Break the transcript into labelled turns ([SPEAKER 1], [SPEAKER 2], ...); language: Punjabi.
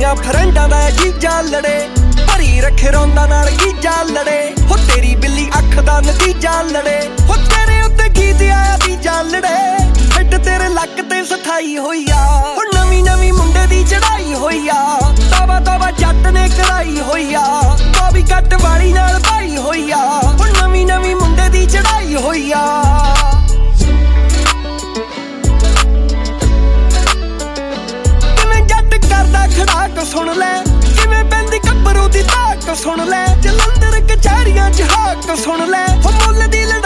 [SPEAKER 1] ਤੇਰੀਆਂ ਫਰੈਂਡਾਂ ਦਾ ਜੀਜਾ ਲੜੇ, ਭਰੀ ਰੱਖੇ ਰੌਂਦਾ ਨਾਲ ਗੀਜਾ ਲੜੇ। ਹੋ ਤੇਰੀ ਬਿੱਲੀ ਅੱਖ ਦਾ ਨਤੀਜਾ ਲੜੇ, ਹੋ ਤੇਰੇ ਉੱਤੇ ਗੀਤ ਆਇਆ ਤੀਜਾ ਲੜੇ। ਫਿੱਟ ਤੇਰੇ ਲੱਕ ਤੇ ਸਥਾਈ ਹੋਈ ਆ, ਹੋ ਨਵੀਂ ਨਵੀਂ ਮੁੰਡੇ ਦੀ ਚੜਾਈ ਹੋਈ ਆ। ਤਾਵਾ ਤਾਵਾ ਜੱਟ ਨੇ ਕਰਾਈ ਹੋਈ ਆ, ਬਾਬੀ ਕੱਟ ਵਾਲੀ ਨਾਲ ਭਾਈ ਹੋਈ ਆ। ਹੋ ਨਵੀਂ ਨਵੀਂ ਮੁੰਡੇ ਦੀ ਚੜਾਈ ਹੋਈ ਆ। ਕਿਵੇਂ ਜੱਟ ਕਰਦਾ ਖੜਾਕ ਸੁਣ ਲੈ, ਕਿਵੇਂ ਪੈਂਦੀ ਗੱਭਰੂ ਦੀ ਧਾਕ ਸੁਣ ਲੈ। ਜਲੰਧਰ ਕਚਹਿਰੀਆਂ ਚ ਹਾਕ ਸੁਣ ਲੈ, ਹੋ ਮੁੱਲ ਦੀ